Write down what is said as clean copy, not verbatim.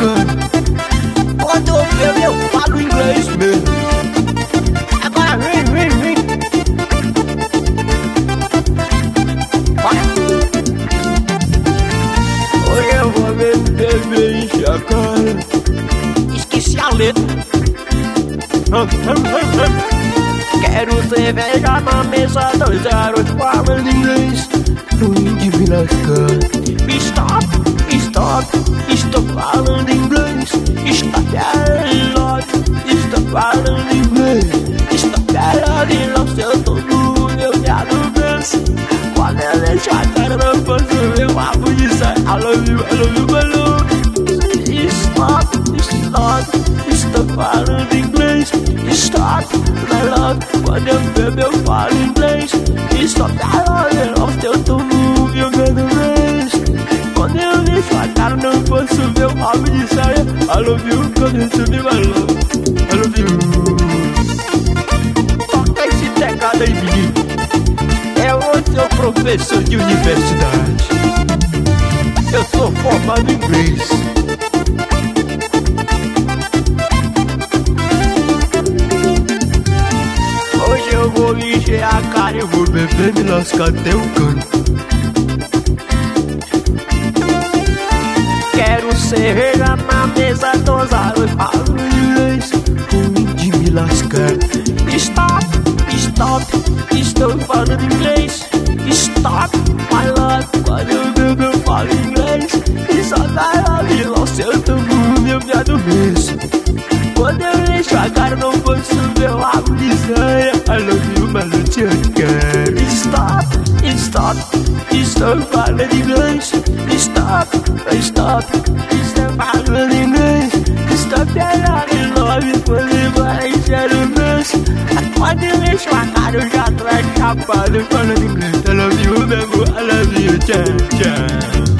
americano. Quando eu vejo eu falo inglês mesmo. Agora vem. Hoje eu vou beber e encher a cara. Esqueci a letra. Quero cerveja na mesa, 2 garotos falando inglês. Ruim de me lascar. Estou falando inglês. Estou falando inglês. Estou falando se eu tô no meu viado dança. Quando eu deixo a cara não posso ver o rabo de sair. I love you, Estou falando inglês. Stop, my love. Quando eu bebo eu falo inglês. Stop, I love se eu tô no meu viado dança. Quando eu deixo a cara não posso ver o rabo de saia. I love you, quando eu subi my love. I love you. Toca esse teclado aí, menino. É o seu professor de universidade. Eu sou formado em inglês. Hoje eu vou encher a cara, eu vou beber, me lascar até o canto. Quero cerveja na mesa, 2 garotos falando inglês. Ruim de me lascar. Stop, estou falando inglês. Stop, my love. Quando eu bebo eu falo inglês. Stop, I love se eu tô no meu viado mesmo. Quando eu deixo a cara não posso ver o rabo de saia. I love you, mas eu te quero. Stop, estou falando inglês. Stop, estou falando inglês. Stop, I love quando vai encher o mês. Quando eu deixo a cara eu já tô chapado falando inglês. I love you, meu amor, I love you, tchau.